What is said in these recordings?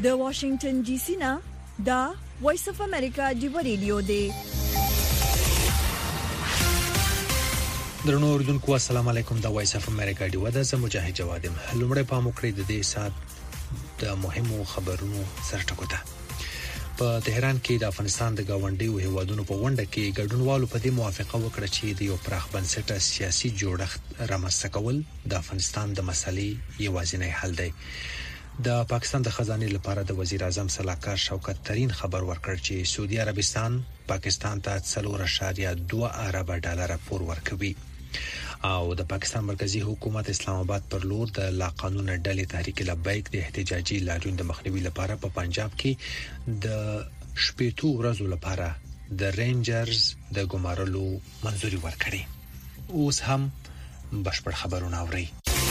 د واشنگټن ډي سي نه دا وایس اف امریکا دی ریډیو دی. درنو اوردونکو السلام علیکم. دا وایس اف امریکا دی ودا زه مجاهد جوادم. لومړی په موکړې د دې سات د مهمو خبرونو سرټکوته. په تهران کې د افغانستان د گاونډیو هیوادونو په غونډه کې ګډونوالو په دې موافقه وکړه چې د یو پراخ بنسټه سیاسي جوړښت رامنځته کول د افغانستان د مسلې یوازینی حل دی. د پاکستان د خزانه لپاره د وزیر اعظم سلاکار شوکت ترين خبر ورکړ چې سعودي عربستان پاکستان ته 4.2 ارب ډالر پور ورکوي او د پاکستان مرکزی حکومت اسلام آباد پر لور د لا قانون ډلې تحریک لبیک د احتجاجي لاریون د مخنیوي لپاره په پنجاب کې د شپېتو ورځو لپاره د رینجرز د ګمارلو منځوري ورکړي. اوس هم بشپړ خبرونه اوري.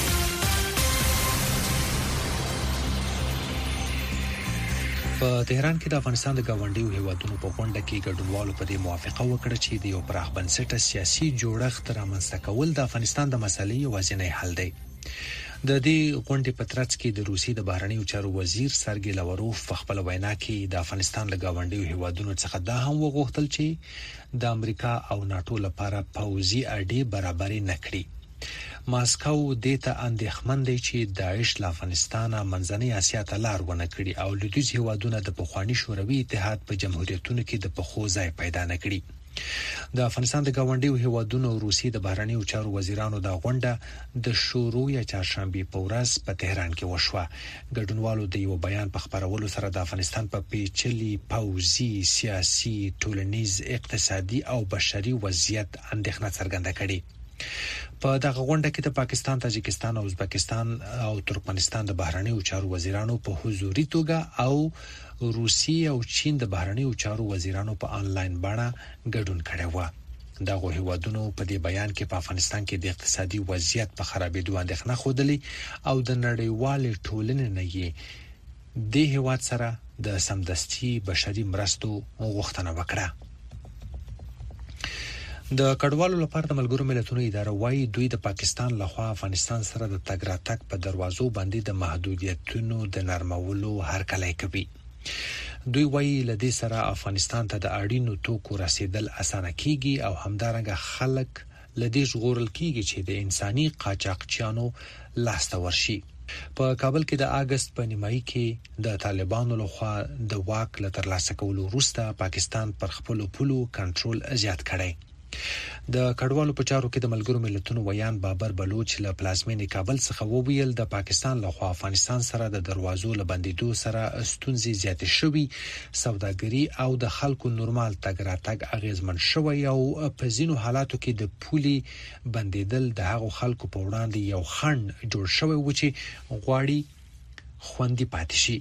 په تهران کې د افغانستان د گاونډیو هیوادونو په غونډه کې ګډونوالو په دې موافقه وکړه چې د یو پراخ بنسټه سیاسي جوړښت رامنځته کول د افغانستان د مسلې یوازینی حل دی. د دې غونډې په ترڅ کې د روسیې د بهرنیو چارو وزیر سرګی لاوروف په خپل وینا کې د افغانستان له گاونډیو هیوادونو څخه دا هم وغوښتل چې د امریکا او ناتو لپاره پوځي اډې برابرې نکړي. ماسکو دیتا اندېښمن دی چې داعش له افغانستانه منځنۍ اسیا ته لار ونه کړي او لویدیځ هیوادونه د پخوانی شوروي اتحاد په جمهوریتونو کې د پخو ځای پیدا نه کړي. د افغانستان د گاونډیو هیوادونو روسیې د بهرنیو چارو وزیرانو د غونډه د شروع یا چهارشنبه په ورځ په تهران کې وشوه. ګډونوالو د یو بیان په خبرولو سره د افغانستان په پیچلي پوځي، سیاسي، ټولنیز، اقتصادي او بشري وضعیت اندېښنه څرګنده کړې. په دغه غونډه کې د پاکستان، تاجکستان او ازبکستان او ترکمنستان د بهرنیو چارو وزیرانو په حضوري توګه او روسیې او چین د بهرنیو چارو وزیرانو په انلاین بڼه ګډون کړی و. دغه هیوادونو په دې بیان کې په افغانستان کې د اقتصادي وضعیت په خرابېدو اندېښنه خوده او د نړیوال ټولنې نه یې د هیواد سره د سمدستي بشري مرستو غوښتنه وکړه. د کډوالو لپاره د ملګرو ملتونو اداره وايي دوی د پاکستان لخوا افغانستان سره د تګ راتګ په دروازو باندې د محدودیتونو د نرمولو هرکلی کوي. دوی وايي لدې سره افغانستان ته د اړینو توکو رسیدل اسانه کیږي او همدارنګه خلک لدې ژغورل کیږي چې د انساني قاچاقچیانو لاسته ورشي. په کابل کې د اگست په نیمایي کې د طالبانو لخوا د واک له ترلاسه کولو وروسته پاکستان پر خپل پولو کنټرول زیات کړی. د کډوالو په چارو کې د ملګرو ملتونو ویان بابر بلوچ له پلازمینې کابل څخه وویل د پاکستان لخوا افغانستان سره د دروازو لبندیدو سره ستونزې زیاتې شوي، سوداګري او د خلکو نورمال تګ راتګ اغیزمن شوی او په ځینو حالاتو کې د پولي بندیدل د هغو خلکو په وړاندې یو خنډ جوړ شوی و چې غواړي خوندي پاتې شي.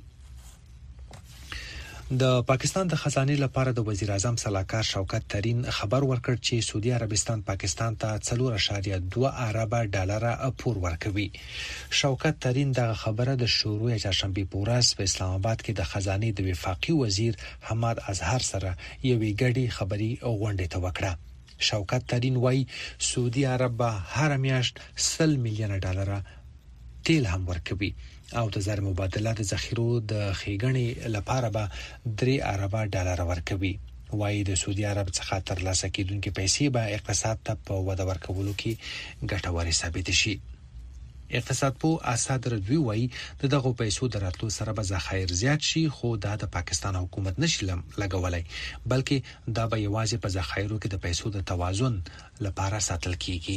د پاکستان د خزانه لپاره د وزیر اعظم سلاکار شوکت ترين خبر ورکړ چې سعودي عربستان پاکستان ته 4.2 ارب ډالر پور ورکوي. شوکت ترين د خبره د شروع چهارشنبه په ورځ په اسلام آباد کې د خزانه د وفاقي وزیر حماد اظهر سره یوې ګډي خبري غونډه ته وکړه. شوکت ترين وايي سعودي عرب هر میاشت 100 میلیون ډالر تیل هم ورکوي او د زر مبادله د ذخیرو د خېګنې لپاره به 3 ارب ډالر ورکوي. وايي د سعودي عرب څخه ترلاسه کیدونکې پیسې به اقتصاد ته په وده ورکولو کې ګټورې ثابت شي. اقتصاد په اساد رضوی وايي دغه پیسو دراتلو سره به ذخایر زیات شي، خو دا د پاکستان حکومت نشي لګولای، بلکې دا به یوازې په ذخایرو کې د پیسو د توازن لپاره ساتل کیږي.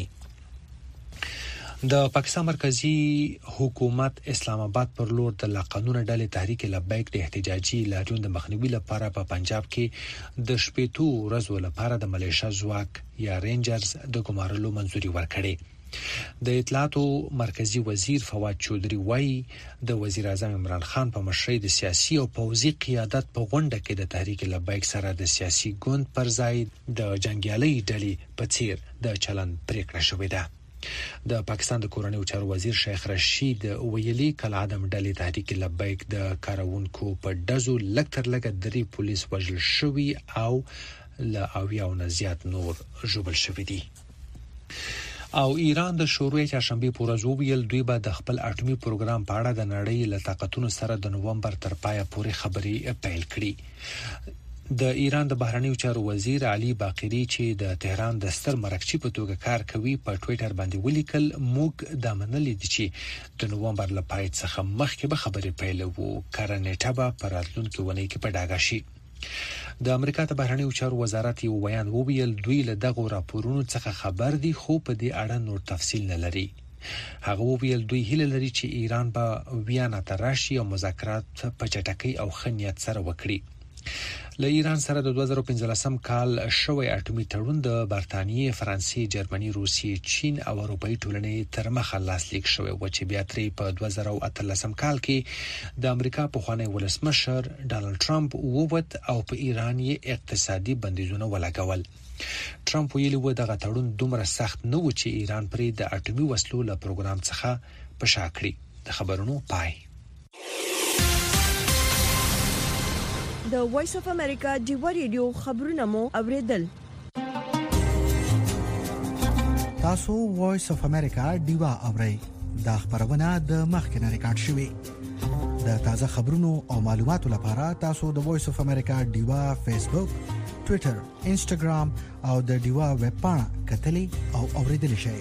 د پاکستان مرکزی حکومت اسلام آباد پر لور د لا قانون ډلې تحریک لبیک د احتجاجي لاریون د مخنیوي لپاره په پنجاب کې د شپېتو ورځو لپاره د ملیشیا ځواک یا رینجرز د ګمارلو منځوري ورکړي. د اطلاعاتو مرکزی وزیر فواد چودري وايي د وزیر اعظم عمران خان په مشرۍ د سیاسي او پوځي قیادت په غونډه کې د تحریک لبیک سره د سیاسي ګوند پر ځای د جنگیالي ډلې په څیر د چلن پریکړه شوې ده. د پاکستان د کورنیو چارو وزیر شیخ رشید ویلي کله عدم ډلې تحریک لبیک د کارونکو په دزو لکتر لګ درې پولیس وژل شوی او لا اویاو نه زیات نور ژوبل شوی دي. او ایران د شروع چهارشنبه په ورځ ویل دوی به د خپل اټومي پروګرام په اړه د نړۍ له طاقتونو سره د نوومبر تر پایه پورې خبرې پیل کړي. د ایران د بهرنیو چارو وزیر علي باقری چې د تهران د ستر مرکچی په توګه کار کوي په ټوئیټر باندې ولیکل موږ د منلې دي چې د نوومبر له پای څخه مخکې به خبرې پیلوو کارنېټه به پر راتلونکي ونې کې په ډاګه شي. د امریکا د بهرنیو چارو وزارت یو بیان وویل دوی له دغه راپورونو څخه خبر دي خو په دې اړه نور تفصیل نه لري. هغه وویل دوی هیله لري چې ایران به ویانا ته راشي او مذاکرات په چټکۍ او ښه نیت سره وکړي. له ایران سره د 2015 کال شوی اټومي تړون د برتانیې، فرانسې، جرمني، روسیې، چین او اروپאי ټولنې تر مخه لاسلیک شوی و چې بیا ترې په 2013 کال کې د امریکا پخوانی ولسمشر ډانلډ ټرمپ ووت او په ایران یې اقتصادي بندیزونه ولګول. ټرمپ ویلي و دغه تړون دومره سخت نه و چې ایران پرې د اټومي وسلو له پروګرام څخه په شا کړي. د خبرونو پای. د وایس اف امریکا ډیوا ریډیو خبرونه مو اوریدل. تاسو وایس اف امریکا ډیوا اورئ. دا خبرونه د مخکنه ریکارډ شوې. د تازه خبرونو او معلوماتو لپاره تاسو د وایس اف امریکا ډیوا فیسبوک، ټوئیټر، انسټاګرام او د ډیوا ویب پاڼه کتلې او اوریدل شئ.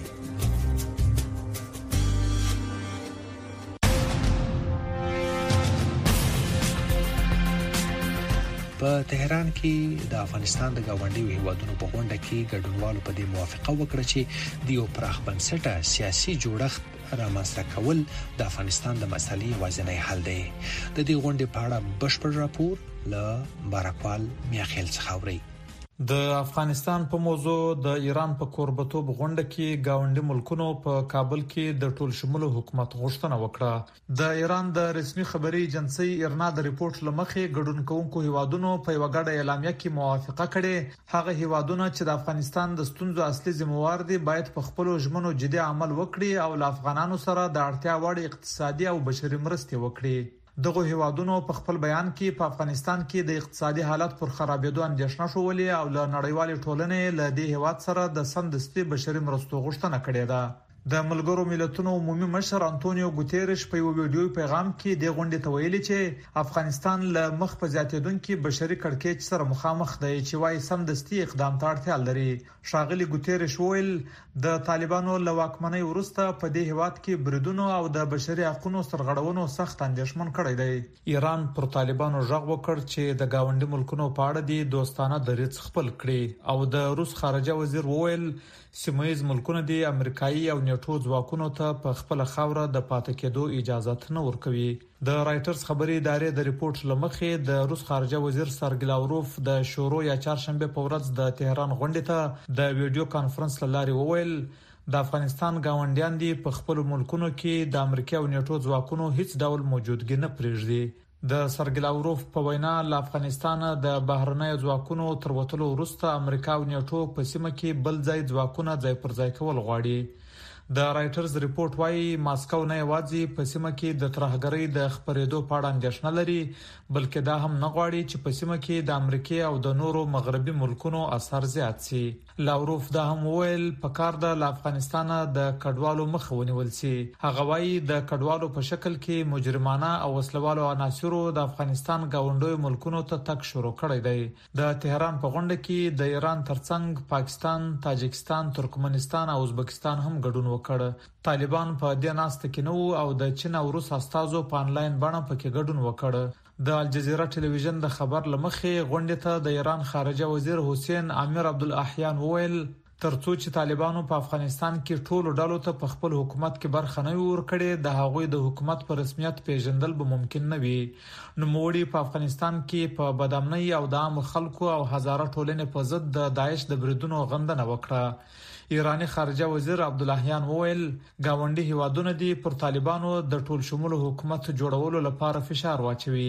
په تهران کې د افغانستان د گاونډیو هیوادونو په غونډه کې ګډونوالو په دې موافقه وکړه چې د یو پراخ بنسټه سیاسي جوړښت رامنځته کول د افغانستان د مسلې یوازینی حل دی. د دې غونډې په اړه بشپړ راپور له بارکوال میاخیل څخه اوري. د افغانستان په موضوع د ایران په کوربتوب غونډه کې گاونډي ملکونو په کابل کې د ټول شموله حکومت غوښتنه وکړه. د ایران د رسمي خبري ایجنسی ایرنا د ریپورت لمخې ګډون کوونکو هیوادونو په یو غاډه اعلامیه کې موافقه کړې. هغه هیوادونه چې د افغانستان د ستونزو اصلي ذمہوار دي باید په خپل ژمنو جدي عمل وکړي او له افغانانو سره د اړتیا وړ اقتصادي او بشري مرستې وکړي. دغه هیوادونو په خپل بیان کې په افغانستان کې د اقتصادي حالت پر خرابېدو اندېښنه شولې او له نړیوال ټولنې له دې هیواد سره د سمدستي بشري مرستو غوښتنه کړې ده. د ملګرو ملتونو عمومي مشر انټونیو ګوتيريش په یو ویډیو پیغام کې د غونډې ته ویلي چې افغانستان له مخ په زیاتېدونکو بشري کړکېچ سره مخامخ دی چې وايي سمدستي اقدام ته اړتیا لري. ښاغلي ګوتيريش ویل د طالبانو له واکمنۍ وروسته په دې هیواد کې بریدونو او د بشري حقوقو سرغړونو سخت اندېښمن کړی دی. ایران پر طالبانو ژغ وکړ چې د گاونډي ملکونو په اړه د دوستانه دریځ خپل کړي او د روس خارجه وزیر وویل سیمایي ملکونه د امریکایي او نیټو ځواکونو ته په خپل خاوره د پاتې کېدو اجازه نه ورکوي. د رائټرز خبري ادارې د ریپورت لمخې د روس خارجه وزیر سرګی لاوروف د شورو یا چهارشنبه په ورځ د تهران غونډې ته د ویډیو کانفرنس لاري وویل د افغانستان گاونډیان دي په خپل ملکونو کې د امریکا او نیټو ځواکونو هیڅ ډول موجودګي نه پرېږدي. د سرګی لاوروف په وینا له افغانستان د بهرنۍ ځواکونو تر وټلو وروسته امریکا او نیټو په سیمه کې بل ځای ځواکونه ځای پر ځای کول غواړي. د رائټرز ریپورت وايي ماسکو نه یوازې په سیمه کې د ترهګرۍ د خبرېدو په اړه اندېښنه لري بلکې دا هم نه غواړي چې په سیمه کې د امریکا او د نورو مغربي ملکونو اثر زیات شي. لاوروف دا هم ویل په کار د افغانستان د کډوالو مخه ونیول شي. هغه وايي د کډوالو په شکل کې مجرمانه او وسلوالو عناصرو د افغانستان گاونډي ملکونو ته تک شروع کړی دی. د تهران په غونډه کې د ایران ترڅنګ پاکستان، تاجکستان، ترکمنستان او ازبکستان هم ګډون وکړ. طالبان په دې ناسته کې نو او د چین او روس استازو په انلاین بڼه پکې ګډون وکړ. د الجزیره ټلویزیون د خبر لمخې غونډې ته د ایران خارجه وزیر حسین امیر عبدالاحیان وویل ترڅو چې طالبانو په افغانستان کې ټولو ډلو ته په خپل حکومت کې برخه نه ورکړي د هغوی د حکومت په رسمیت پیژندل به ممکن نه وي. نو موړي په افغانستان کې په بدامنۍ او د عام خلکو او هزاره ټولنې په ضد د داعش د بریدونو غندنه وکړه. ایرانی خارجه وزیر عبدالاحیان وویل گاونډي هیوادونه دي پر طالبانو د ټول شموله حکومت جوړولو لپاره فشار واچوي.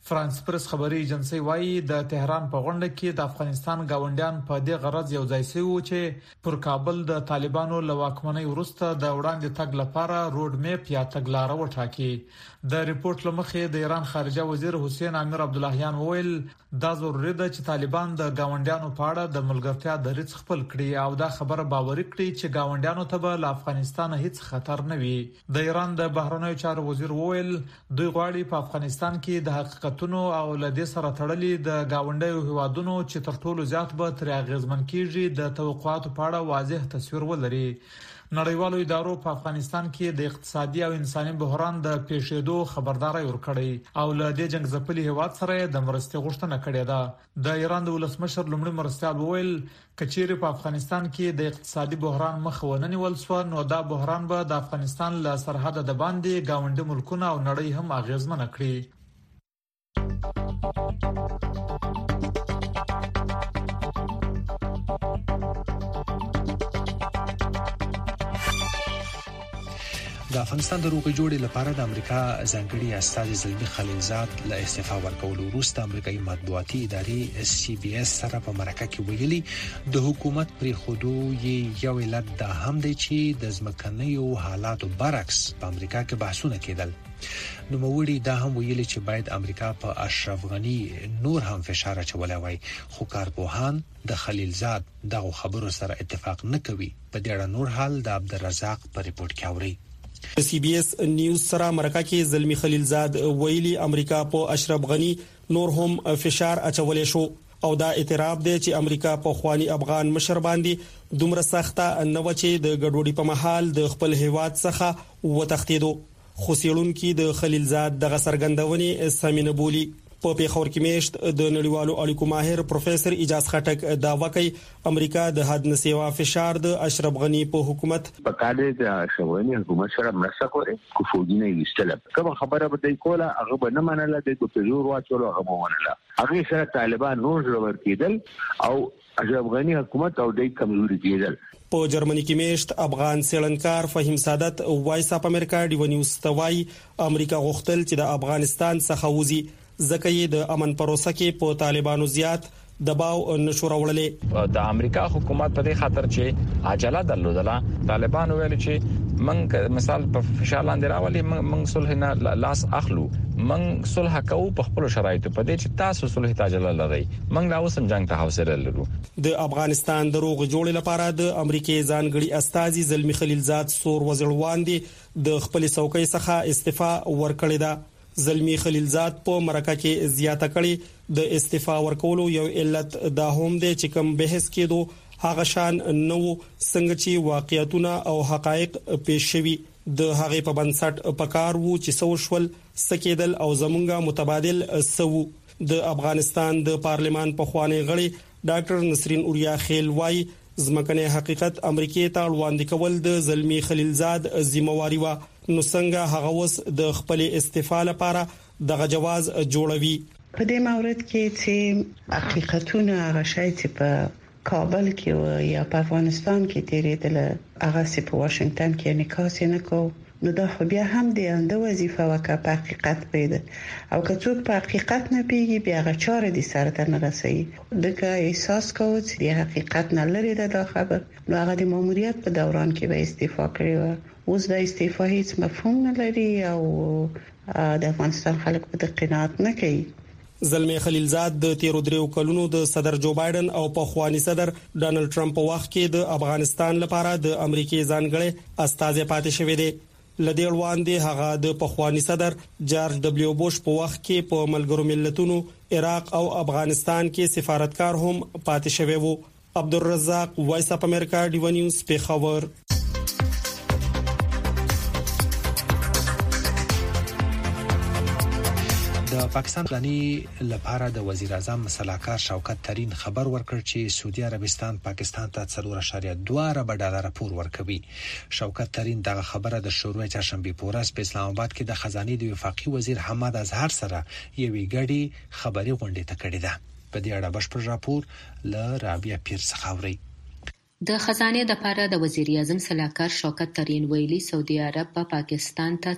فرانس پرس خبري ایجنسی وايي د تهران په غونډه کې د افغانستان گاونډیان په دې غرض یو ځای شوي وو چې پر کابل د طالبانو له واکمنۍ وروسته د وړاندې تګ لپاره روډ میپ یا تګلارې وټاکي. د ریپورت لمخې د ایران خارجه وزیر حسین امیر عبداللهیان وویل دا ضروري ده چې طالبان د گاونډیانو په اړه د ملګرتیا دریځ خپل کړي او دا خبره باوري کړي چې گاونډیانو ته به له افغانستان هیڅ خطر نه وي. د ایران د بهرنیو چارو وزیر وویل دوی غواړي په افغانستان کې د حقیقت او لدې سره تړلې د گاونډیو هیوادونو چې تر ټولو زیات به تر اغیزمن کیږي د توقعاتو په اړه واضح تصویر ولري. نړیوالو ادارو په افغانستان کې د اقتصادي او انساني بحران د پیښېدو خبرداري ورکړې او له دې جنگ ځپلي هیواد سره د مرستې غوښتنه کړې ده. د ایران د ولسمشر لومړي مرستیال وویل کچېرې په افغانستان کې د اقتصادي بحران مخ ونیول شو نو دا بحران به د افغانستان له سرحد د باندې گاونډي ملکونه او نړۍ هم اغیزمن کړي. د افغانستان د روغې جوړې لپاره د امریکا ځانګړي استازي زلمي خلیلزاد له استعفا ورکولو وروسته امریکایي مطبوعاتي ادارې CBS سره په مرکه کې ویلي د حکومت پرې خودو یو علت دا هم دی چې د ځمکنیو حالاتو برعکس په امریکا کې بحثونه کېدل. نو موړي دا هم ویلي چې باید امریکا په اشرف غنی نور هم فشار اچولای وای خو کارپوهان د خلیلزاد دغه خبرو سره اتفاق نه کوي. په دې اړه نور حال د عبدالرزاق په ریپورت کې اوري. CBS نیوز سره مرکه کې زلمی خلیلزاد ویلي امریکا په اشرف غنی نور هم فشار اچولې شو او دا اعتراف دی چې امریکا په خواني افغان مشر باندې دومره سخته نه و چې د ګډوډۍ په محل د خپل هیواد څخه وتښتیدو. خو سیړونکو د خلیلزاد د غسرګندونې سمینه بولی. په پیښور کې میشت د نړیوالو اړیکو ماهر پروفیسور اجاز خټک داوا کوي امریکا د حد نه سیوا فشار د اشرف غنی په حکومت په کاله د اشرف غنی حکومت سره مرسته کوي کو فوجینه وستل کوم خبره به دی کوله هغه به نه منله د ګوتجور واچولو هغه منله هغه سره طالبان نور ضرور کېدل او اشرف غنی حکومت او د کمزوري کېدل. په جرمني کې میشت افغان سیلنکار فهیم سعادت وایس اپ امریکا ډیو نیوز توای امریکا غوښتل چې د افغانستان څخه وځي ځکه یې د امن پروسه کې په طالبانو زیات دباو نشو راوړلې. د امریکا حکومت په دې خاطر چې عجله درلودله طالبان ویل چې من مثال په فشار لاندې راولي من صلح نه لاس اخلو من صلح کوو په خپل شرایطو په دې چې تاسو صلح ته عجله لرئ من لا اوسم جنگ ته حوصله لرو. د افغانستان د روغ جوړې لپاره د امریکای ځانګړي استازي زلمی خلیلزاد سور وزیروان دي د خپل څوکۍ څخه استعفا ورکړې ده. زلمی خلیلزاد په مرکه کې زیاته کړي د استعفا ورکولو یو علت دا هم دی چې کوم بحث کېدو هغه شان نو څنګه چې واقعیتونه او حقایق پیښ شوي د هغه په بنسټ پکار وو چې سوشل سکیدل او زمونږه متبادل سو. د افغانستان د پارلمان په خوانی غړي ډاکټر نسرین اوریا خیل وای ځمکنه حقیقت امریکای ته وړاندې کول د زلمی خلیلزاد ذمہواری و نو څنګه هغه وس د خپل استعفا لپاره د جواز جوړوي. په دې مورد کې چې حقیقتونه هغه شای چې په کابل کې یا په افغانستان کې تیرېدل هغه چې په واشنگټن کې نکاس نه کو نو دا خو بیا هم د انده وظیفه وکړه په حقیقت پیدا او که څوک په حقیقت نه پیږي بیا هغه چاره دي سره ته نه رسي دغه احساس کوي چې د حقیقت نه لري دا خبر نو هغه د ماموریت په دوران کې به استعفا کړی و اوس د استعفا هیڅ مفهوم نه لري او د افغانستان خلک په قناعت نه کوي. زلمی خلیلزاد د 13 کلونو د صدر جو بایدن او په خواني صدر ډانلډ ټرمپ په وخت کې د افغانستان لپاره د امریکای ځانګړي استازي پاتې شوی دی. لدې وړاندې هغه د پخوانی صدر جارج دبلیو بوش په وخت کې په ملګرو ملتونو عراق او افغانستان کې سفارتکار هم پاتې شوی وو. عبدالرزاق وایس اپ امریکا ډیو نیوز پیښور. د پاکستان غنی لپاره د وزیر اعظم صلاحکار شوکت ترین خبر ورکړ چې سعودي عربستان پاکستان ته 4.2 ارب ډالر پور ورکوي. شوکت ترین دغه خبره د شروع چهارشنبه په ورځ په اسلام آباد کې د خزانه د وفاقي وزیر حماد اظهر سره یوې غړي خبري غونډه ته کړې ده. په دې اړه بشپړ راپور له رابعه پیر څخه اوري. د خزانه د پاره د وزیر اعظم صلاحکار شوکت ترین ویلي سعودي عرب په پاکستان ته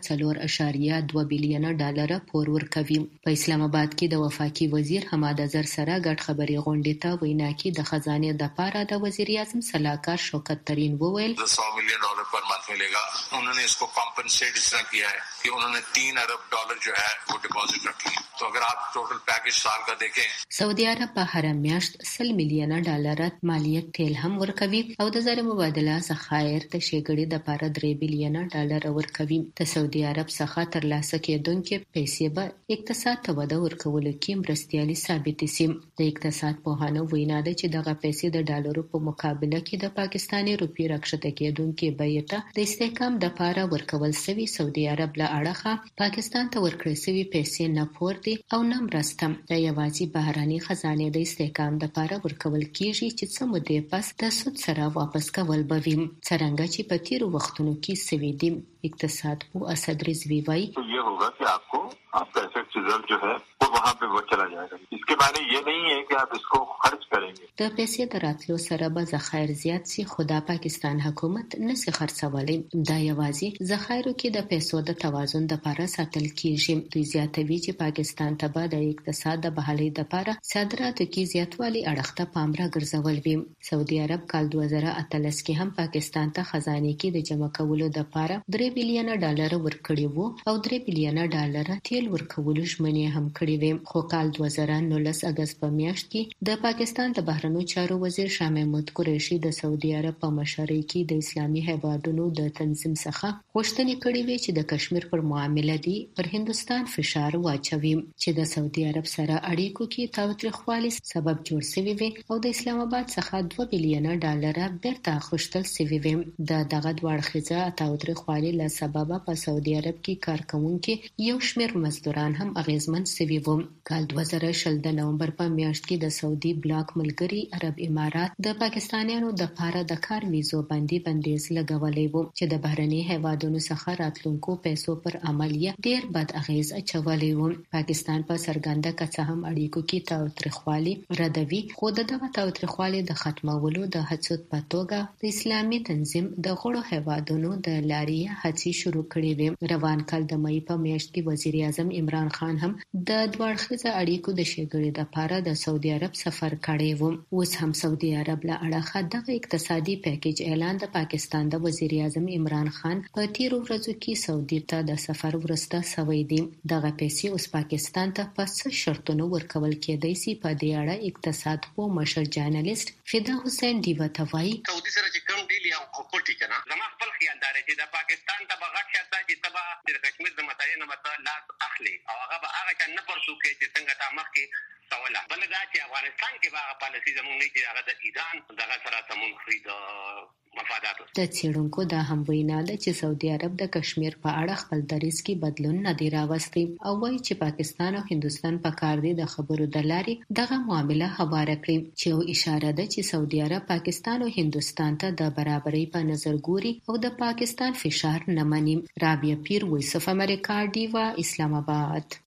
4.2 بلین ډالر پور ورکوي. په اسلام آباد کې د وفاقي وزیر حماد اظهر سره ګډ خبري غونډې ته وینا کې د خزانه د پاره د وزیر اعظم صلاحکار شوکت ترین وویل $100 million पर month मिलेगा. उन्होंने इसको कॉम्पनसेट इस तरह किया है कि उन्होंने $3 अरब जो है वो डिपॉजिट रखी है. तो अगर आप टोटल पैकेज साल का देखें, سعودي عرب په هر میاشت $100 ملیون ډالر مالیت تیل هم ورکوي او د زر مبادله ذخایر ته شګړې د پاره 3 بلین ډالر ورکوي. د سعودي عرب څخه ترلاسه کېدونکې پیسې به اقتصاد ته وده ورکول کې مرستيالي ثابت شي. د اقتصاد په هانو وینا ده چې دغه پیسې د ډالرو په مقابله کې د پاکستاني روپی راکښته کېدونکې بیه ته د استحکام د پاره ورکول شوی. سعودي عرب له اړخه پاکستان ته ورکړې شوی پیسې نه پور دي او نه مرسته. د یوازې بهراني خزانه د استحکام د پاره ورکول کیږي چې څه مودې پس د سود سره واپس کول به وي. څرنګه چې په تیرو وختونو کې سوي دي. اقتصاد په اسد رضوی وايي ये होगा कि आपका एसेट रिजर्व जो है वो वहाँ पे वो चला जाएगा. इसके माने ये नहीं है कि आप इसको खर्च करेंगे. د پیسې د راتلو سره به ذخایر زیات شي. خدا پاکستان حکومت نسي خرڅولای. دا یوازې ذخایرو کې د پیسو د توازن د لپاره ساتل کیږي. دوی زیاتوي چې پاکستان ته به د اقتصاد د بحالۍ لپاره صادراتو کې زیاتوالی اړخ ته پام را ګرځول وي. سعودي عرب کال 2013 کې هم پاکستان ته خزانه کې د جمع کولو لپاره 3 بلین ډالر ورکړي وو او 3 بلین ډالر تیل ورکولو ژمنې هم کړې وې. خو کال 2019 اگست په میاشت کې د پاکستان د بهرنیو چارو وزیر شاه محمود قریشي د سعودي عرب په مشرۍ کې د اسلامي هیوادونو د تنظیم څخه غوښتنې کړې وې چې د کشمیر پر معاملې دی پر هندستان فشار واچوي چې د سعودي عرب سره اړیکو کې تاوتریخوالي سبب جوړ شوی وي او د اسلام آباد څخه 2 بلین ډالر بیرته اخیستل شوی وي. دغه دوړخیزه تاوتریخوالي له سبب په سعودي عرب کې کارکونکو یو شمېر مزدوران هم اغیزمن شوي وو. کال 2020 د نومبر په میاشت کې د سعودي بلاک ملګری عرب امارات د پاکستانیانو د پاره د کار ویزو باندې بندیز لګولې وو چې د بهرني هیوادونو څخه راتلونکو پیسو پر عملیه ډیر بد اغیز اچولې وو. پاکستان په سرګنده کڅه هم اړیکو کې تاوتریخوالي ردوي. خو دغه تاوتریخوالي د ختمولو د هڅو په توګه د اسلامي تنظیم د غړو هیوادونو د لارې هڅې شروع کړې وې. روان کال د مې په میاشت کې وزیر اعظم عمران خان هم د دوړخیزه اړیکو د شګړې لپاره د سعودي عرب سفر کړی و. اوس هم سعودي عرب له اړخه دغه اقتصادي پیکیج اعلان د پاکستان د وزیر اعظم عمران خان په تیرو ورځو کې سعودي ته د سفر ورسته سوي دي. دغه پیسې اوس پاکستان ته په څه شرطونو ورکول کېدای شي. په دې اړه اقتصاد په مشر جرنالست فدا حسین دیوا توای سعودي سره چې کوم ډیل یا کوټی کنه زما خپل خیال دار چې د پاکستان ته بغیر شته چې تبا د کشمیر د مسایل نه مثلا لاس اخلي او هغه به هغه نه پرسو کې چې څنګه تا مخ کې سواله بل دا چې افغانستان کې هغه پالیسي زموږ نه چې هغه د ایران دغه سره سمون خرید مفادات. د څېړونکو دا هم وینا ده چې سعودي عرب د کشمیر په اړه خپل دریځ کې بدلون نه دی راوستی او وایي چې پاکستان او هندستان په کار دي د خبرو د لارې دغه معامله هواره کړي چې یو اشاره ده چې سعودي عرب پاکستان او هندستان ته د برابرۍ په نظر ګوري او د پاکستان فشار نه مني. رابعه پیر، وایس اف امریکا، ډیوا، اسلام آباد.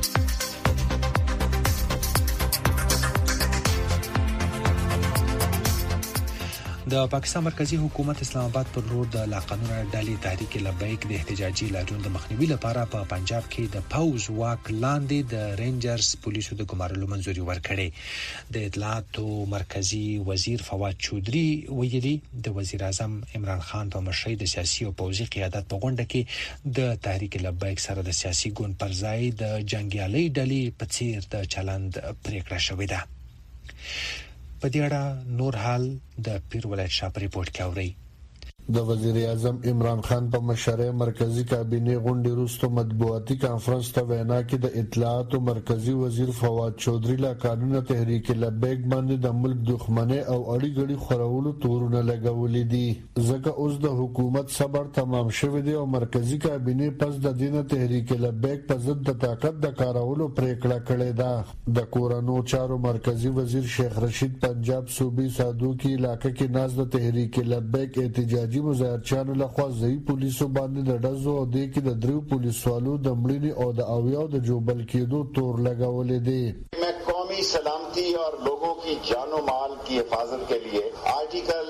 د پاکستان مرکزی حکومت اسلام آباد پر لور د لاقانونه ډلې تحریک لبیک د احتجاجي لاریون د مخنیوي لپاره په پنجاب کې د پوز واک لاندې د رینجرز پولیسو د ګمارلو منځوري ورکړې. د اطلاعاتو مرکزی وزیر فواد چودري ویلي د وزیر اعظم عمران خان په مشرۍ د سیاسي او پوځي قیادت په غونډه کې د تحریک لبیک سره د سیاسي ګوند پر ځای د جنگیالي ډلې په څیر د چلند پریکړه شوې ده. په دې اړه نور حال د پیر ولایت شاه په ریپورت کې اوري. د وزیر اعظم عمران خان په مشرۍ مرکزی کابینه غونډې وروسته مطبوعاتي کانفرنس ته وینا کې د اطلاعات او مرکزی وزیر فواد چودري لا قانون تحریک لبیک باندې د ملک دښمنۍ او اړي غړي خورولو تورونه لګولې دي ځکه اوس د حکومت صبر تمام شوی دی او مرکزی کابینه پس د دینه تحریک لبیک په ضد د طاقت د کارولو پریکړه کړې ده. د کورونو چارو مرکزی وزیر شیخ رشید پنجاب صوبې سادوکی علاقې کې ناز د تحریک لبیک احتجاجي مظاهرچیانو لخوا ځای پولیسو باندې د ډزو او د کې د دریو پولیسوالو د مړینې او د اویاو د جوبل کېدو تور لګولې دي. मैं कौमी सलामती और लोगों की जान और माल की हिफाजत के लिए आर्टिकल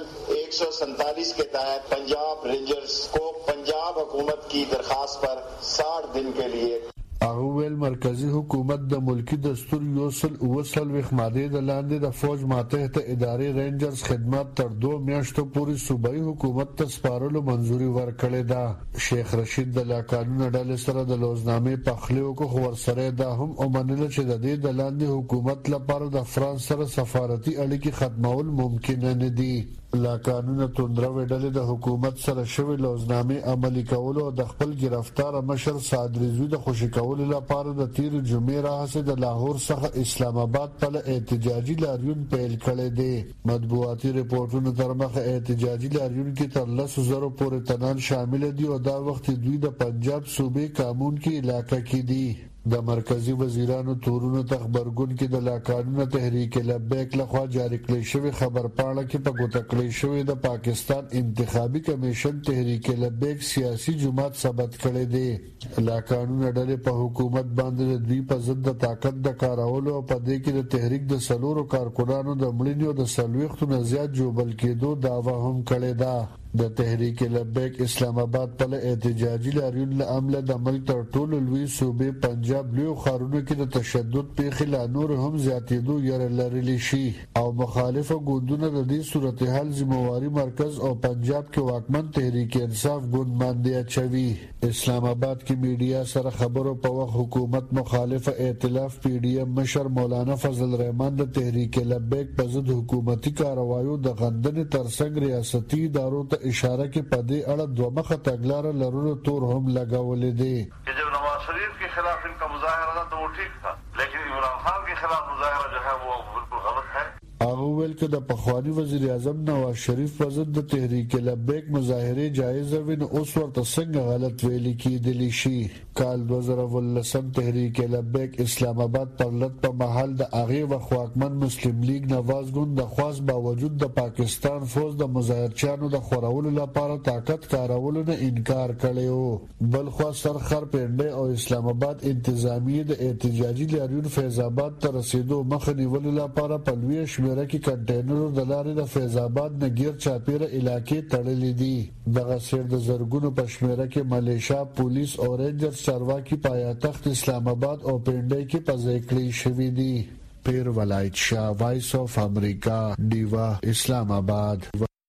147 के तहत पंजाब रेंजर्स को पंजाब हुकूमत की दरखास्त पर 60 दिन के लिए اول مرکزی حکومت د ملکی دستور یوسل اوسل وخماده د لاندې د فوج ماتحت ادارې رینجرز خدمات تر 2 میاشتو پورې صوبایي حکومت ته سپارلو منځوري ورکړې ده. شیخ رشید د لاکانو ډلې سره د لوزنامې پخلیو کو خبر سره دا هم ومنل چې د دې د لاندې حکومت لپاره د فرانس سره سفارتي اړیکې ختمول ممکن نه دي. لاکانونه توندره وډلې د حکومت سره شوی لوزنامې عملي کولو او د خپل گرفتار مشر سعد رضوی د خوشی کولو لپاره د تیر جمعې راهسه د لاهور څخه اسلام آباد په احتجاجي لاریون پیل کړی دی. مطبوعاتي ریپورتونو تر مخه احتجاجي لاریون کې تر 10,000 پورې تنان شامل دي او دا وخت دوی د پنجاب صوبې قانون کې علاقه کې دي. د مرکزی وزیرانو تورونو تخبرګون کې د لاکانو تحریک لبیک لخوا جاری کړی شوی خبر پاڼه کې په ګوته کړی شوی د پاکستان انتخابي کمیشن تحریک لبیک سیاسي جماعت ثبت کړی دی. لاکانو ډلې په حکومت باندې د دوی په ضد د طاقت د کارولو او په دې کې د تحریک د سلورو کارکونانو د مړینې او د سلويختو نه زیات جوړل کېدو دعوه هم کړې ده. د تحریک لبیک اسلام آباد په احتجاجي لاریون له عمله د ملک تر ټولو لوی صوبې پنجاب لوی ښارونو کې د تشدد پیښې لا نور هم زیاتېدو یره لرلی شي او مخالفه ګوندونه د دې صورتحال ذمہواری مرکز او پنجاب کې واکمن تحریک انصاف ګوند باندې اچوي. اسلام آباد کې میډیا سره خبرو په وخت حکومت مخالفه ائتلاف پی ډی ایم مشر مولانا فضل الرحمن د تحریک لبیک په ضد حکومتي کاروایو د غندنې ترڅنګ ریاستي ادارو اشاره کې په دې اړه دوه مخه تګلارې لرلو تور هم لګولې دي. جب نواز شریف کے خلاف ان کا مظاہرہ تھا تو وہ ٹھیک تھا لیکن عمران خان کے خلاف مظاہرہ جو ہے وہ بالکل غلط ہے. هغه ویل چې د پخوانی وزیر اعظم نواز شریف په ضد د تحریک لبیک مظاهره جایز وي نو اوس ورته څنګه غلط ویل کېدلی شي. کال 2019 تحریک لبیک اسلام آباد پر لټ په محل د هغه وخواکمن مسلم لیگ نواز ګوند د خاص باوجود د پاکستان فوج د مظاهرچیانو د خورولو لپاره طاقت کارولو نه انکار کړی. بل خو سرخر پنده او اسلام آباد انتظامیه د احتجاجي لاریون فیض آباد ته رسیدو مخه نیولو لپاره په لوی شمیره کې کنټینرونو د لارې د فیض آباد نه غیر چاپیره علاقې تړلې دي. دغه سیر د زرګونو په شمیره کې ملیشیا پولیس او رینجر چارواکي پایتخت اسلام آباد او پنده کې په ځای کړی شوی دي. پیر ولایت شاه وایس اف امریکا دیوا اسلام آباد.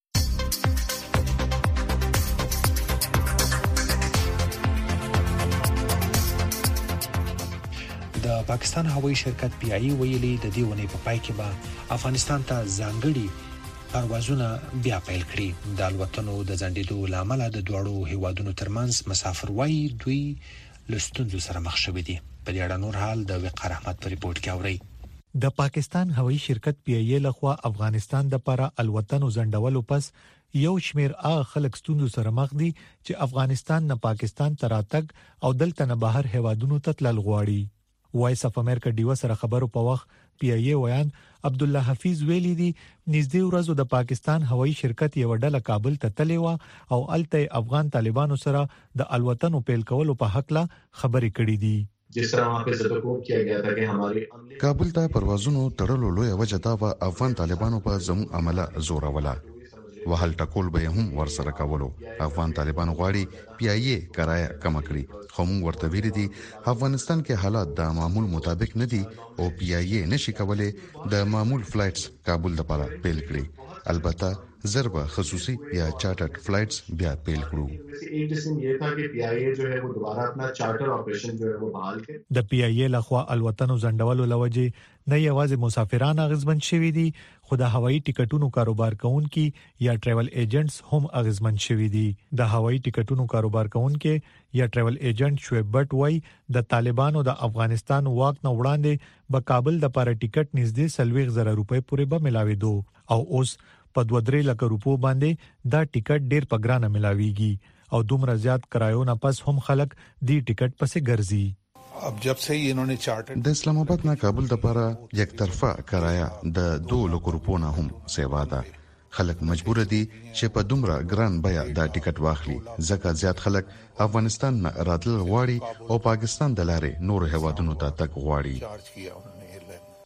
د پاکستان هوایي شرکت پی آی ویلي د دې ونې په پای کې به افغانستان ته ځانګړي پروازونه بیا پیل کړي. د الوتنو د ځنډېدو لامل د دوړو هیوادونو ترمنځ مسافر وايي دوی لستونزو سره مخ شوي دي. په دې اړه نور حال د وقار احمد په ریپورت کې اوري. د پاکستان هوایي شرکت پی آی لخوا افغانستان د لپاره الوتنو ځنډولو پس یو شمیر خلک ستونزو سره مخ دي چې افغانستان نه پاکستان ته راتګ او دلته نه بهر هیوادونو ته تلل غواړي. وایس اف امریکا ډیو سره خبرو په وخت پی آی ویان عبد الله حفیظ ویلي دي نږدې ورځو د پاکستان هوایي شرکت یو ډله کابل ته تللی و او الته افغان طالبانو سره د الوتنو پیل کولو په حق لا خبرې کړې دي. जिस तरह वहाँ पे ज़बरदस्त किया गया था कि हमारे काबुल ته پروازونو تړلو لوی وجه دا و افغان طالبانو په زمو عمله زور ولا وهل ټکول به هم ورسره کولو. افغان طالبان غواړي پی آی کرایه کم کړي خو موږ ورته ویل دي افغانستان کې حالات د معمول مطابق نه دي او پی آی نشي کولای د معمول فلایټس کابل لپاره پیل کړي. البته ضربه خصوصي یا چارټرډ فلایټس بیا پیل کړو. ایک قسم یہ تھا کہ پی آئی اے جو ہے وہ دوبارہ اپنا چارټر آپریشن جو ہے وہ بحال کړي. د پی آی اے لخوا الوتنو ځنډولو لوجه نه یوازې مسافران اغیزمن شوي دي خو د هوایي ټیکټونو کاروبار کوونکي یا ټریول ایجنټس هم اغیزمن شوي دي. د هوایي ټیکټونو کاروبار کوونکي یا ټریول ایجنټ شعیب بټ وای د طالبانو د افغانستان واک نه وړاندې په کابل د لپاره ټیکټ نږدې 30,000 روپۍ پورې به ملاوي دو او اوس په 2-3 لک روپو باندې دا ټیکټ ډیر په ګرانه ملاويږي او دومره زیات کرایو نه پس هم خلک دی ټیکټ پسې ګرځي. अब जब से इन्होंने चार्टर د اسلام آباد نه کابل د لپاره یک طرفه کرایه د 2 لک روپو نه هم سیوا ده. خلک مجبور دي چې په دومره ګران بیا دا ټیکټ واخلي ځکه زیات خلک افغانستان نه راتل غواړي او پاکستان د لارې نور هیوادونو ته تک غواړي.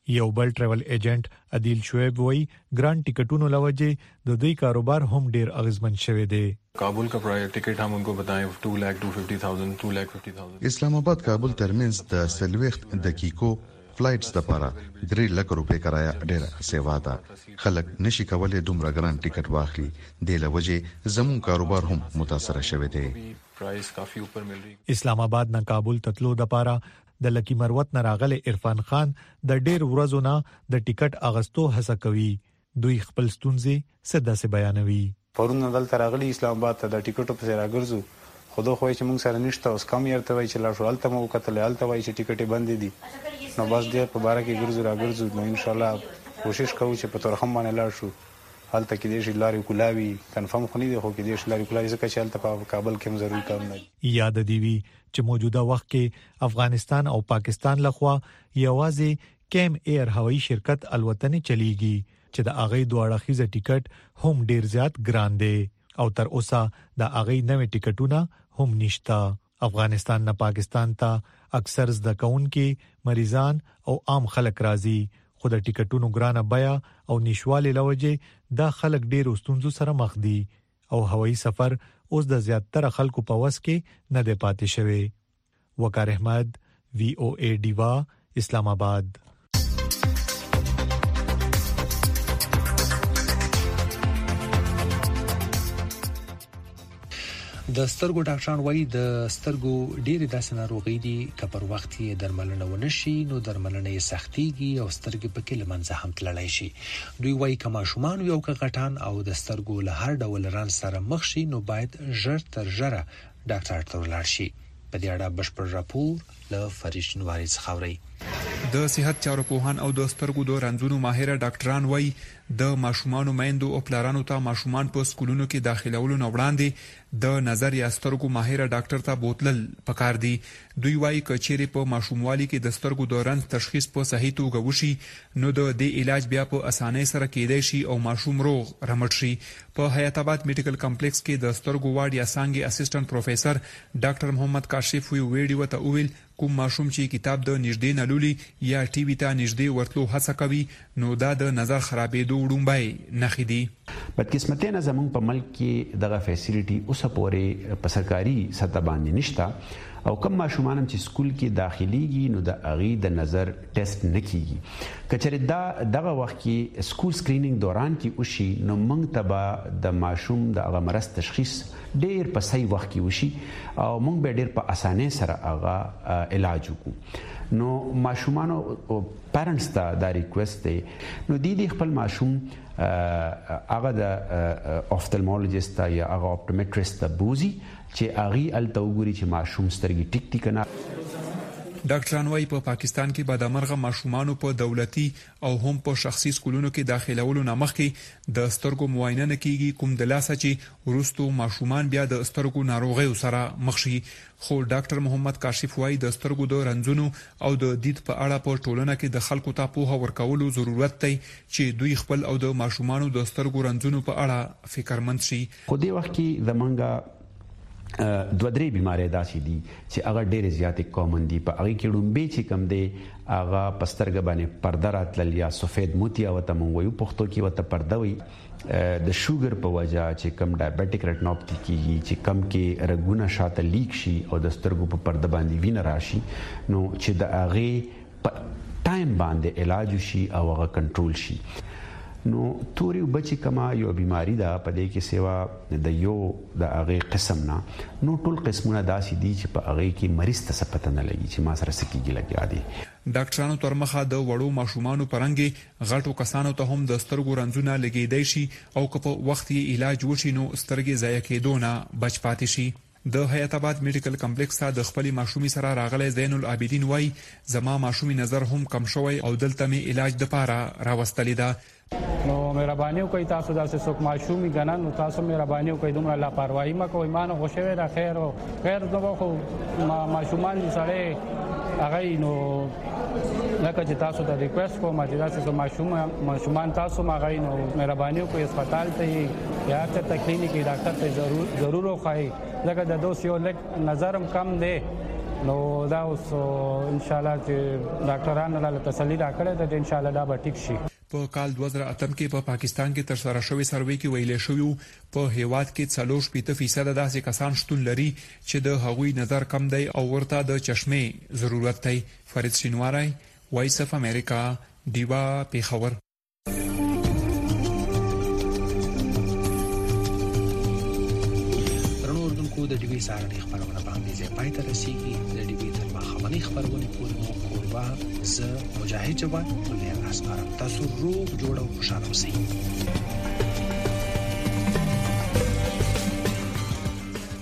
یو بل ټریول ایجنټ عادل شعیب وایي ګران ټیکټونو لوجه د دوی کاروبار هم ډیر اغیزمن شوی دی. काबुल का टिकट हम उनको बताएं 2,50,000 اسلام آباد کابل ترمنځ د سلويخت دقیقو فلایټس لپاره 3 لک روپے کرایه ډیره سیوا ده. خلک نشي کولای دومره ګران ټیکټ واخلي. د لوجه زمون کاروبار هم متاثر شوی دی. پرایس کافي اوپر مل رہی. اسلام آباد نه کابل تتلو د پاره د لکی مروت نه راغله عرفان خان د ډیر ورځو نه د ټیکټ اغستو هڅه کوي. دوی خپل ستونزې ساده سي بیانوي. پرون دلته راغلي اسلام آباد ته د ټیکټو په راګرځو خود خو چې موږ سره نشته اوس کم یې ته وای چې لا شوال ته مو کتل الته وای چې ټیکټې بند دي نو بس دې په بار کې راګرځو نو ان شاء الله کوشش کوو چې په تورخم باندې لاړ شو. حالته کې دې شي لاري کولاوي کنفرم خو نه دی خو کې دې شي لاري کولاوي ځکه چې حالته په کابل کې هم ضروري کار نه یاد دی وی چې موجوده وخت کې افغانستان او پاکستان لخوا یوازې کیم ایر هوایي شرکت الوتنې چلیږي چې د اغې دوه اړخیزه ټیکټ هم ډیر زیات ګران دي او تر اوسه د اغې نوې ټیکټونه هم نشتا. افغانستان نه پاکستان ته اکثر زده کوونکي مریضان او عام خلک راځي خو د ټیکټونو ګرانه بیا او نشواله لوجه دا خلک ډیر ستونزو سره مخ دي او هوایي سفر اوس د زیاتره خلکو په وس کې نه دی پاتې شوی. وقار احمد VOA دیوا اسلام آباد. د سترګو ډاکټران وایي د سترګو ډېری داسې ناروغي دي چې پر وخت یې درملنه ونشي نو درملنه یې سختيږي او سترګې په کې لمنځه هم تللی شي. دوی وایي کما شومان یو کغټان او د سترګو له هر ډول ران سره مخ شي نو باید ژر تر ژره ډاکټر ته ولاړ شي. په دې اړه بشپړ راپور له فرید شینواری څخه اوري. د صحت چارو پوهان او د سترګو د رنځونو ماهر ډاکټران وایي د ماشومان میندو او پلارانو ته ماشومان په سکولونو کې داخلولو نه وړاندې د نظر یا سترګو ماهر ډاکټر ته بوتلل پکار دي. دوی وایي کچېری په ماشوموالي کې د سترګو د رنځ تشخیص په صحیح توګه وشي نو د دې علاج بیا په اسانۍ سره کېدای شي او ماشوم روغ رمټ شي. په حیات آباد میډیکل کمپلیکس کې د سترګو وارډ یا څنګه اسسټنټ پروفیسور ډاکټر محمد کاشف ویډیو ته ویل کوم ماشوم چې کتاب د نږدې نلولي یا ټي وي ته نږدې ورتلو هڅه کوي نو دا د نظر خرابېدو وړومبای نښې دي. بدقسمتۍ نه زموږ په ملک کې دغه فیسیلیټي اوسه پورې په سرکاري سطح باندې نشته او کوم ماشومان چې سکول کې داخليږي نو د اغي د نظر ټیسټ نکېږي. کچره دغه وخت کې سکول سکرینینګ دوران کې وشي نو موږ تبا د ماشوم د هغه مرض تشخیص ډیر په صحیح وخت کې وشي او موږ به ډیر په اسانۍ سره هغه علاج وکړو. نو ماشومانو پیرنټس ته دا ریکوست دی نو دی خپل ماشوم هغه د افتالمولوژیست یا هغه اپټومټریست ته بوزي چې اغي التوګوري چې ماشوم سترګې ټیک ټیک نه. ډاکټران وايي په پاکستان کې بعد مرغه ماشومانو په دولتي او هم په شخصي سکولونو کې داخلولو نه مخکې د سترګو معاینه نه کیږي کوم د لاسه چې ورستو ماشومان بیا د سترګو ناروغیو سره مخ شي. خو ډاکټر محمد کاشف وايي د سترګو د رنځونو او د دید په اړه په ټولنه کې د خلکو ته پوهه ورکولو ضرورت دی چې دوی خپل او د ماشومانو د سترګو رنځونو په اړه فکرمند شي. خو دې وخت کې زمونږه دوه درې بیماری داسې دي چې هغه ډېر زیاتې کامن دي. په هغه کې ډومبې چې کم دی هغه پسترګ باندې پرده راتلل یا سفید موتیا وته مونږ وایو پښتو کې وته پرده وي د شوګر په وجه چې کم ډایابټیک ریټینوپاتی کیږي چې کم کې رګونه شاته لیک شي او د سترګو په پرده باندې وینه راشي نو چې د هغه په ټایم باندې علاج شي او هغه کنټرول شي. نو توري بچی کما یو بیماری ده په دې کې سیوا د یو د هغه قسم نه نو ټول قسمونه داسې دي چې په هغه کې مریض ته څه پته نه لګي چې ما سره سکیږي لګیا دي. ډاکټرانو تر مخه د وړو ماشومانو پرنګي غټو کسانو ته هم د سترګو رنځونه لګیدای شي او که په وخت یې علاج وشي نو سترګې ضایع کېدو نه بچ پاتې شي. د حیات آباد میډیکل کمپلیکس ته د خپل ماشومي سره راغلی زین العابدین وای زما ماشومي نظر هم کم شوی او دلته می علاج د پاره راوستلې ده. نو مهرباني وکړئ تاسو داسې څوک ماشومي ګنن نو تاسو مهرباني وکړئ دومره لاپروايي مکو ایمان خوشوي را خیر دغه خو ماشومان سره هغه نو لکه چې تاسو ته ریکوست کوم چې تاسو ماشومان تاسو هغه نو مهرباني وکړئ هسپتال ته یا ته کلینیک ډاکټر ته ضرور وخایي لکه د دوه یو لک نظرم کم دی نو دا اوس ان شاء الله چې ډاکټرانو له تسلی راکړه ته ان شاء الله دا به ټیک شي. په کال 2008 کې په پاکستان کې ترسره شوی سروې کې ویل شوی په هیواد کې 40% داسې کسان شتون لري چې د هغوی نظر کم دی او ورته د چشمه ضرورت دی. فرید شینواری، وایس اف امریکا، دیوا پیښور. د ډیوی سارنې خبرونه باندې ځای پای ته رسیدي. د ډیوی تر ماښامنۍ خبرونه پورې مو کوربه زه مجاهد جواد ولې اسمارم. تاسو روغ جوړ او خوشاله اوسئ.